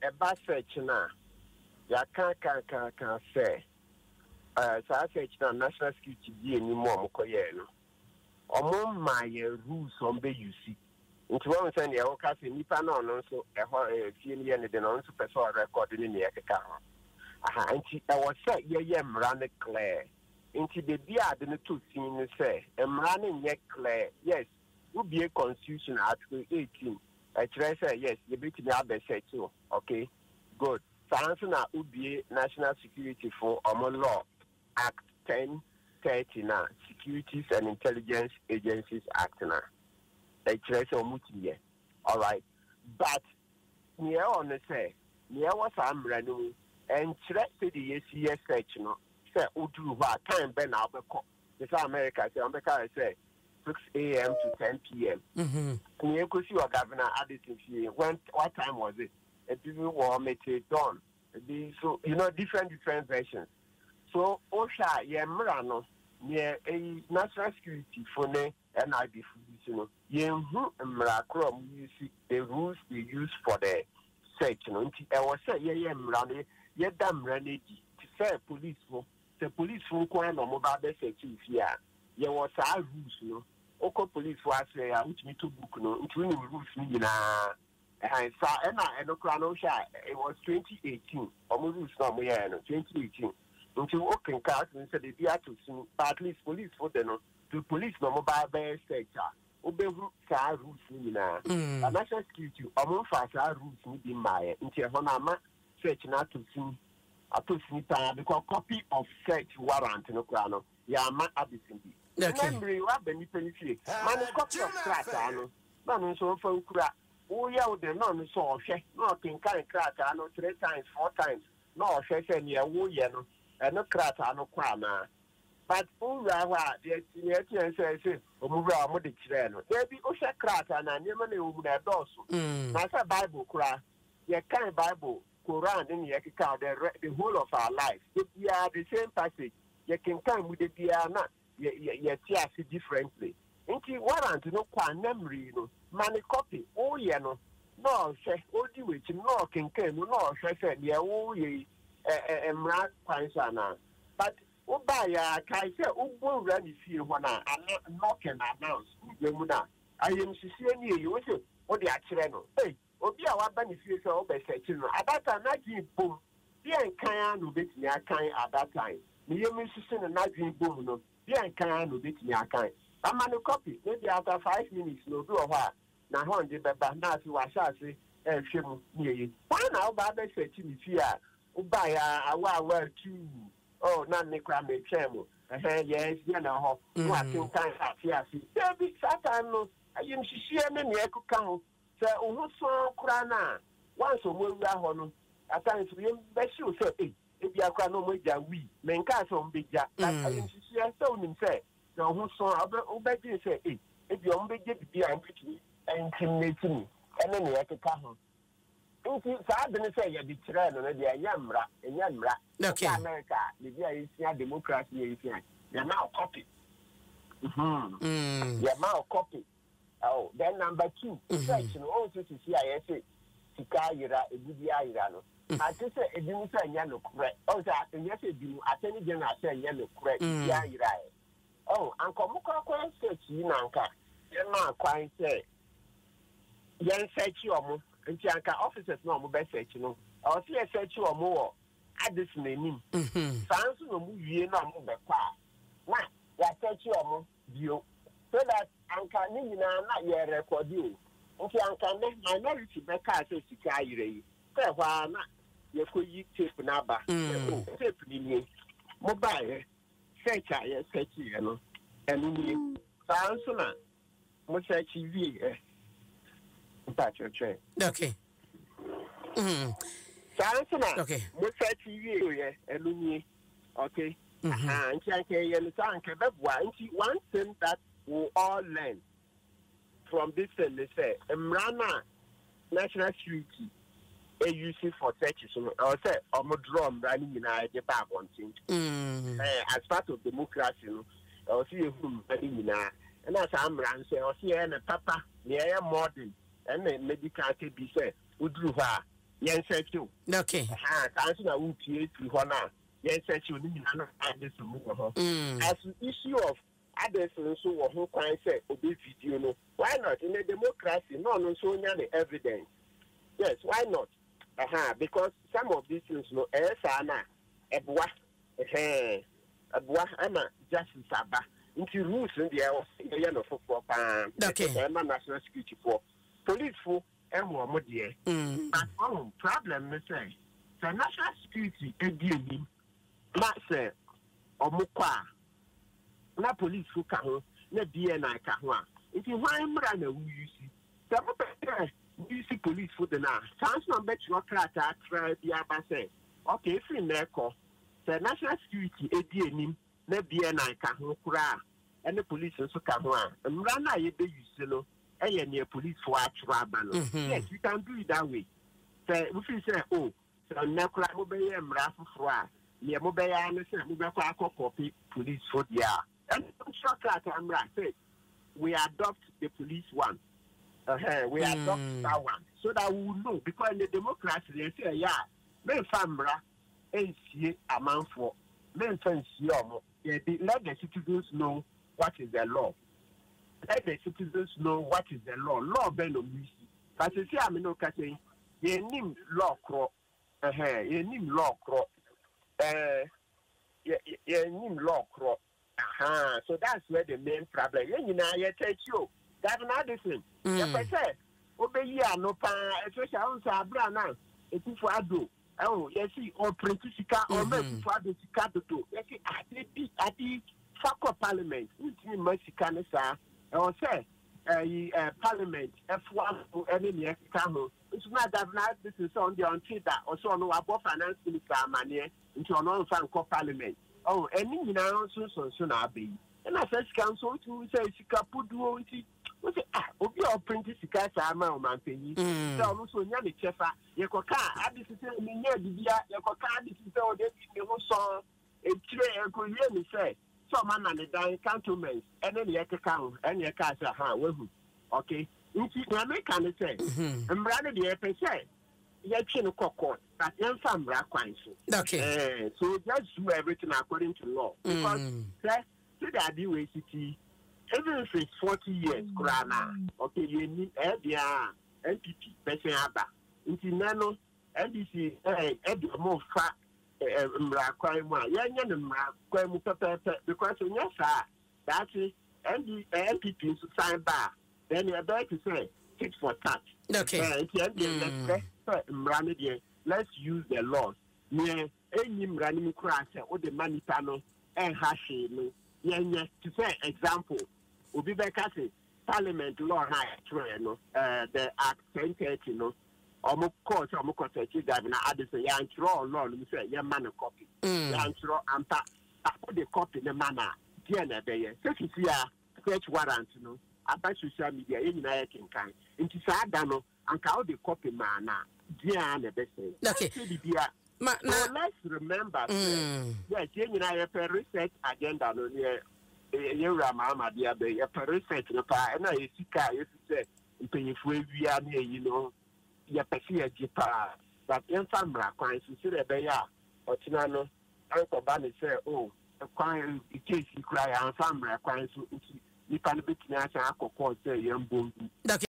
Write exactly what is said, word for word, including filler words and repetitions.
a bad search now. Ya can't can't can't can't say. Uh, so I search now national security be any more mokoyeno. Omo my rules on be you see. Into one send your cast in Nippon on so a few years and then on to person recording in the car. Aha, and I was set ye yam ran clear. Into the beer the two scene say, I'm running yet clear. Yes, would be a constitution article eighteen. I try say yes, the British have said too. Okay, good. So answer now would be national security for Omo Law Act ten thirty now, Securities and Intelligence Agencies Act now. I try say omuti. All right, but near on the say near what I'm running and try say the C S search no. Say udu wa time ben na obeko. This America say America say six a.m. to ten p.m. Mm-hmm. And you could see your governor Addison when what time was it? It didn't warm it dawn. So you know different different versions. So Osha ye mrano near a national security for ne and I be you know ye who mrakrom you see the rules they use for the search you know I was say ye ye mrano ye dam ranegi to say police for the police who can no mobile search here. There was our rules, you know. Oko police was say, I which me to book no, including rules, you know. And so, and I, and it was twenty eighteen, or rules no more, twenty eighteen. Until working cars and said they had to see, but at least police for them, to police no mobile bear search. Obey rules, you know. And national security, among fast our rules, me my, until Honama search not to see. I put sniper because copy of search warrant no crano. Ya ma abisimbi. Memory wa beni penifie. Man copy of crack ano. Man so for kura. O ya o de no so ohwe. No tin kan crack ano three times, four times. No ohwe se ne wo ye no. E no crack ano kwa na. But o ra wa de senior ten say say o mu ra mo de kire no. There be o hwe crack na nyema na o mu na doso. Na say Bible kura. Ye kan Bible Quran in the the, the whole of our life. If we are the same passage, you can come with the piano, you see differently. Into warrant no qua memory, no, money copy, oh, yeah, no, no, say, oh, do it, no, can come, no, say, yeah, oh, ye, a rat pansana. But, oh, by a Kaiser, oh, will run you see when I am not can announce, Yamuna. I am sincerely, you say, oh, the actual, hey. Obi a benefit so be searching no at that time na dream boom be en kan no betimi akan at that time me yemi sisi na dream boom no be en kan no betimi akan ama no copy maybe after five minutes no do ho a na ho ndi beba na afi wa sha ase e hwemu niye why na oba be searching me fi a oba ya awa awa tu oh na me kwa me twem eh yes ya na ho no atin kan afi afi be satan no ayem hihie me ne ekuka ho se ohu so kura na once o mo wi aho no atan so yem be shi o se eh e bia kura no mo ja wi me nka so mbe ja ayem hihie se onim se na ohu so obe din se eh e bia o mbe je bibia mpiti intimate ni ene ne ekeka ho nti sa de ne se ye di kire no na de anya mra enya mra okay America the bia isia democracy ye isia ya na copy mhm mm ya ma copy. Oh, then number two, search no also to see I say sika yira egudi ayira no. I just say edinu say nya no correct. Oh, say nya say edinu attorney general say nya no correct ya yira. Oh, anko mo kwa kwa search yi na nka. Ye ma kwan say yen search omo nti anka officers no omo be search no. O say search omo wo adis na nim. Mhm. Sanso no mu wie na omo be kwa. Na ya search omo bio so that anka ni nyina na ye record you nti anka ne minority be ka say sika ayire yi say hwa na ye koyi tape na ba tape ni ni mobile search ya search ye no enu ni sanso na mo search vi eh nta church okay mm sanso na okay mo search vi ye enu ni okay ah nti anka ye no sanka be bua nti one thing that we all learn from this thing they say Emrana national security a use for searches or say or drum running in a back on thing as part of democracy or see whom running and as I'm ran say or see and a papa near modern and then medical be said would do her yen search you okay ha kan so na wo pie ti ho na yen search you ni na no ade so mu ho as issue of others so wo ho kwan say obi video no why not in a democracy no no so nya the evidence yes why not uh-huh because some of these things no eh sa na ebwa eh ebwa ama justice aba into rules in the area no for pa okay national security for police for emo mo de but one problem me say the national security edie ma say omo kwa na police fu ka ho na D N I ka ho a nti hwan mra na wu yusi se mo be yusi police fu de na chance number two krata try bia ba say okay if in there ko the national security edie nim na D N I ka ho kura and the police so ka ho a mra na ye be yusi no eye near police for atro aba no yes you can do it that way say we feel say oh so na kura mo be ye mra foforo a ye mo be ya no say mo be kwa copy police for dia and struck at amra say we adopt the police one uh-huh, we mm. adopt that one so that we will know because in the democracy they say yeah me famra ensie amanfo me fancy omo let the citizens know what is the law. Let the citizens know what is the law. Law be no misi. But you see, I mean, no catching. Ye nim law cro. Uh huh. Ye nim law cro. Uh, ye ye nim law cro. Aha. So that's where the main problem. You know, you take you. That's not the thing. If I say, obey ya no pa. Especially on Sabra now. It's for ado. Oh, yes, see, or Printisika or maybe for ado sika do. Yes, see, I did, I did. Fuck Parliament. It's in Mexican, sir. I say, uh, Parliament, F one, any near Camo. It's not that now this is on the until that or so no above finance minister money into an on fan called Parliament. Oh, any now so so soon I'll be. And I said, Council to say, Sikapudu, what's it? Ah, Obi or Printed Sikasa, my man, penny. So also, Yanni Chefa, Yakoka, I this is me near the Dia, Yakoka, this is all they give me who saw a tray and could hear me say. So man and the dying cantonments and then you can and you can say ha okay nti na me kan say mbrade de e pese ye twi no kokko but yan fam bra kwan so okay eh so just do everything according to law because say to that be we city even if it's forty years krana okay you need eh dia N P P person aba nti nano N D C eh e do mo fa mra kwai mu a yenya ne mra kwai mu pepepe because nya sa that is N P P sign bar then you better to say tit for tat okay let's use the laws ne enyi mra ni kura se o de manita no en ha hwe no yenya to say example obi be ka say parliament law na try no uh the act ten thirty no omo court omo court e ga na ade say yan throw law no say yan man copy yan throw ampa put the copy the manner dia na be ye say fi a search warrant no about social media e nyina ye kenkan nti sa da no anka o the copy man na dia na be say okay dia ma so let's remember mm. yes ye nyina ye per research agenda no ye ye rama ma dia be ye per research no pa na ye sika ye say mpenyifu ewia na yi no ya pesi ya jipa but in famra kwan so say be ya otina no anko ba ne say oh kwan case kura ya famra kwan so ni pa no betina asa akokọ say ye mbongu